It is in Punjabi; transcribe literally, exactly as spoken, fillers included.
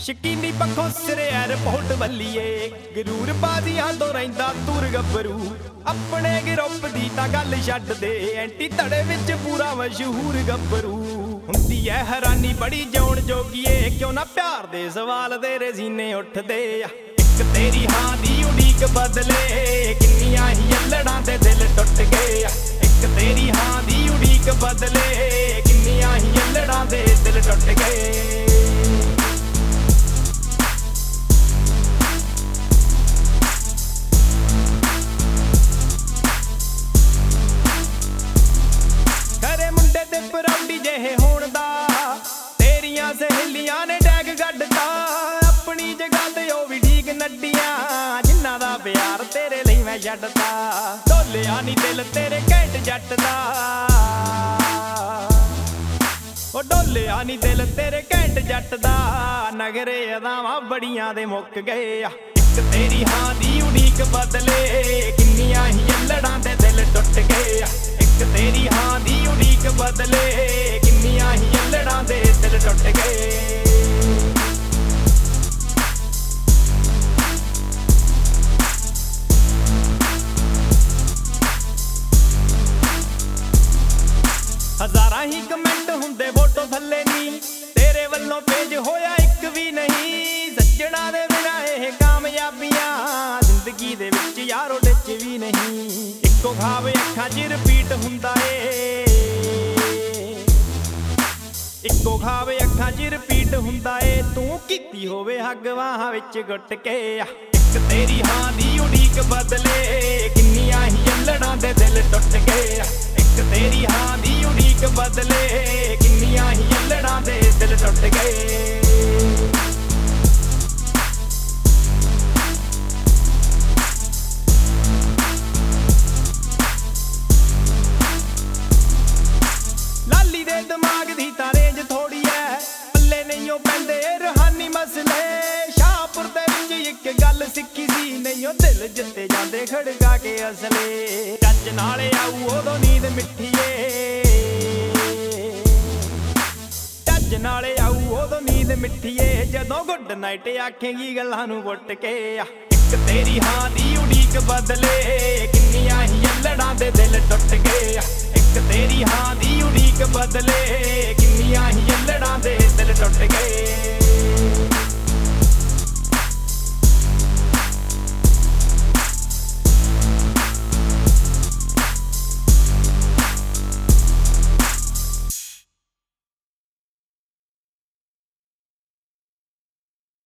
ਸ਼ਕੀਨੀ ਪੱਖੋਂ ਸਿਰੇ 에ਅਰਪੋਰਟ ਵੱਲੀਏ ਗਰੂਰ ਬਾਜ਼ੀਆਂ ਤੋਂ ਰਹਿੰਦਾ ਤੂਰ ਗੱਭਰੂ ਆਪਣੇ ਗਰੁੱਪ ਦੀ ਤਾਂ ਗੱਲ ਛੱਡ ਦੇ ਐਂਟੀ ਧੜੇ ਵਿੱਚ ਪੂਰਾ ਮਸ਼ਹੂਰ ਗੱਭਰੂ ਹੁੰਦੀ ਐ ਹੈਰਾਨੀ ਬੜੀ ਜਿਉਣ ਜੋਗੀਏ ਕਿਉਂ ਨਾ ਪਿਆਰ ਦੇ ਸਵਾਲ ਦੇ ਰਜ਼ੀਨੇ ਉੱਠਦੇ ਆ ਇੱਕ ਤੇਰੀ ਹਾਂ ਦੀ ਉਡੀਕ ਬਦਲੇ ਕਿੰਨੀਆਂ ਹੀ ਅਲੜਾਂ ਦੇ ਦਿਲ ਟੁੱਟ ਗਏ ਆ ਇੱਕ ਤੇਰੀ ਹਾਂ ਦੀ ਉਡੀਕ ਬਦਲੇ ਕਿੰਨੀਆਂ ਹੀ ਅਲੜਾਂ ਦੇ ਦਿਲ ਟੁੱਟ ਗਏ ਪਰੌਂਡੀ ਜਿਹੇ ਹੋਣ ਦਾ ਤੇਰੀਆਂ ਸਹੇਲੀਆਂ ਨੇ ਡੈਗ ਗੱਡਤਾ ਆਪਣੀ ਜਗ੍ਹਾ ਤੇ ਉਹ ਵੀ ਠੀਕ ਨੱਡੀਆਂ ਜਿਨ੍ਹਾਂ ਦਾ ਪਿਆਰ ਤੇਰੇ ਲਈ ਮੈਂ ਛੱਡਤਾ ਢੋਲਿਆ ਨੀ ਦਿਲ ਤੇਰੇ ਘੈਂਟ ਜੱਟ ਦਾ ਉਹ ਢੋਲਿਆ ਨੀ ਦਿਲ ਤੇਰੇ ਘੈਂਟ ਜੱਟ ਦਾ ਨਗਰੇ ਅਦਾਵਾਂ ਬੜੀਆਂ ਦੇ ਮੁੱਕ ਗਏ ਆ ਇੱਕ ਤੇਰੀ ਹਾਂ ਦੀ ਉਡੀਕ ਬਦਲੇ ਕਿੰਨੀਆਂ ਹੀ ਅਲੜਾਂ ਦੇ ਦਿਲ ਟੁੱਟ ਗਏ ਆ ਇੱਕ ਤੇਰੀ ਹਾਂ ਦੀ ਉਡੀਕ ਬਦਲੇ ਕਿੰਨੀਆਂ ਹੀ ਅਲੜਾਂ ਦੇ ਦਿਲ ਟੁੱਟ ਗਏ ਹਜ਼ਾਰਾਂ ਹੀ ਕਮੈਂਟ ਹੁੰਦੇ ਫੋਟੋ ਥੱਲੇ ਨੀ ਤੇਰੇ ਵੱਲੋਂ ਪੇਜ ਹੋਇਆ ਇੱਕ ਵੀ ਨਹੀਂ ਸੱਜਣਾ ਦੇ ਬਿਨਾਂ ਇਹ ਕਾਮਯਾਬੀਆਂ ਜ਼ਿੰਦਗੀ ਦੇ ਵਿੱਚ ਯਾਰੋ ਡਿੱਚ ਵੀ ਨਹੀਂ ਇੱਕੋ ਖਾਬ ਅੱਖਾਂ 'ਚ ਰਿਪੀਟ ਹੁੰਦਾ ਏ ਇੱਕੋ ਖਾਬ ਅੱਖਾਂ 'ਚ ਰਿਪੀਟ ਹੁੰਦਾ ਏ ਤੂੰ ਕੀਤੀ ਹੋਵੇ ਹੱਗ ਵਾਹਾਂ ਵਿੱਚ ਗੁੱਟ ਕੇ ਆ ਇੱਕ ਤੇਰੀ ਹਾਂ ਦੀ ਉਡੀਕ ਬਦਲੇ ਕਿੰਨੀਆਂ ਹੀ ਅਲੜਾਂ ਦੇ ਦਿਲ ਟੁੱਟ ਗਏ ਆ ਇੱਕ ਤੇਰੀ ਹਾਂ ਦੀ ਉਡੀਕ ਬਦਲੇ ਕਿੰਨੀਆਂ ਹੀ ਅਲੜਾਂ ਦੇ ਦਿਲ ਟੁੱਟ ਗਏ ਲਾਲੀ ਦੇ ਦਿਮਾਗ ਦੀ ਤਾਂ ਰੇਂਜ ਥੋੜੀ ਐ ਪੱਲੇ ਨਹੀਂ ਉਹ ਪੈਂਦੇ ਰੂਹਾਨੀ ਮਸਲੇ ਸ਼ਾਹਪੁਰ ਦੇ ਵਿੱਚ ਇੱਕ ਗੱਲ ਸਿੱਖੀ ਸੀ ਨਹੀਂ ਉਹ ਦਿਲ ਜਿੱਤੇ ਜਾਂਦੇ ਖੜਕਾ ਕੇ ਅਸਲੇ ਚੱਜ ਨਾਲ ਆਊ ਉਦੋਂ ਨੀਂਦ ਮਿੱਠੀ ਏ ਚੱਜ ਨਾਲ ਆਊ ਉਦੋਂ ਨੀਂਦ ਮਿੱਠੀ ਏ ਜਦੋਂ ਗੁੱਡ ਨਾਈਟ ਆਖੇਂਗੀ ਗੱਲਾਂ ਨੂੰ ਵੁੱਟ ਕੇ ਆ ਇੱਕ ਤੇਰੀ ਹਾਂ ਦੀ ਉਡੀਕ ਬਦਲੇ ਕਿੰਨੀਆਂ ਹੀ ਅਲੜਾਂ ਦੇ ਦਿਲ ਟੁੱਟ ਗਏ ਆ ਇੱਕ ਤੇਰੀ ਹਾਂ ਦੀ ਉਡੀਕ ਬਦਲੇ ਕਿੰਨੀਆਂ ਹੀ ਅਲੜਾਂ ਦੇ ਦਿਲ ਟੁੱਟ ਗਏ